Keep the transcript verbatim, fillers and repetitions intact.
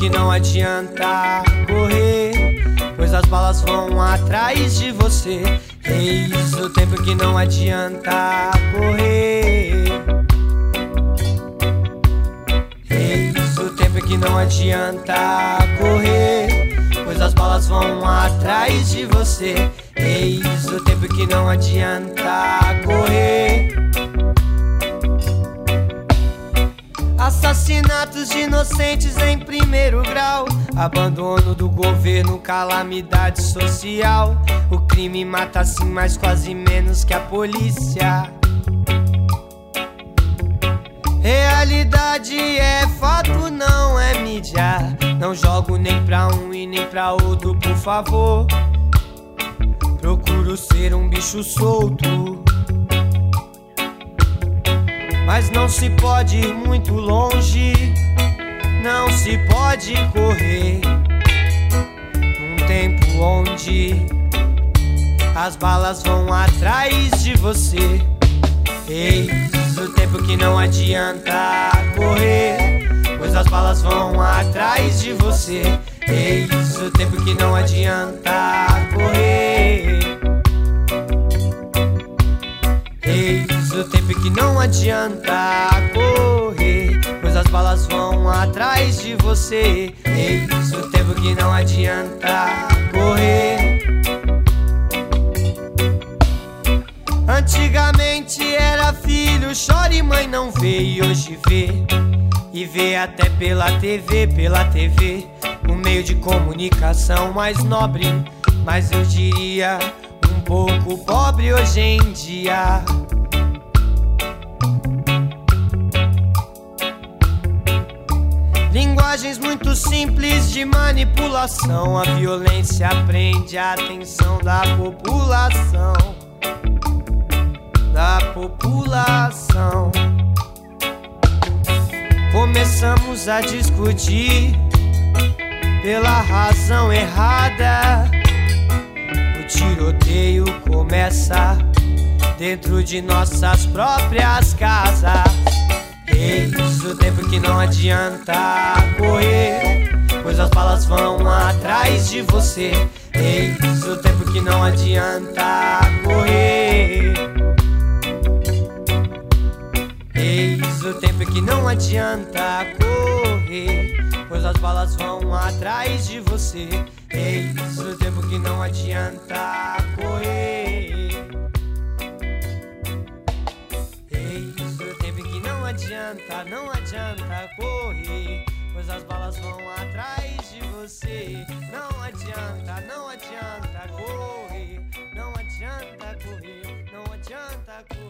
que não adianta correr, pois as balas vão atrás de você. Eis o tempo que não adianta correr. Eis o tempo que não adianta correr, pois as balas vão atrás de você. Eis o tempo que não adianta correr. Assassinatos de inocentes em primeiro grau, abandono do governo, calamidade social. O crime mata sim, mas quase menos que a polícia. Realidade é fato, não é mídia. Não jogo nem pra um e nem pra outro, por favor. Procuro ser um bicho solto, mas não se pode ir muito longe, não se pode correr num tempo onde as balas vão atrás de você. Eis o tempo que não adianta correr, pois as balas vão atrás de você. Eis o tempo que não adianta correr. Eis o tempo que não adianta correr, pois as balas vão atrás de você. Eis o tempo que não adianta correr. Antigamente era filho, chora e mãe não vê, e hoje vê. E vê até pela T V, pela T V, um meio de comunicação mais nobre, mas eu diria um pouco pobre hoje em dia. Linguagens muito simples de manipulação, a violência prende a atenção da população. Da população. Começamos a discutir pela razão errada. O tiroteio começa dentro de nossas próprias casas. Eis o tempo que não adianta correr, pois as balas vão atrás de você. Eis o tempo que não adianta correr. Eis o tempo que não adianta correr, pois as balas vão atrás de você. Eis o tempo que não adianta correr. Eis o tempo que não adianta, não adianta correr, pois as balas vão atrás de você. Não adianta, não adianta correr, não adianta correr, não adianta correr.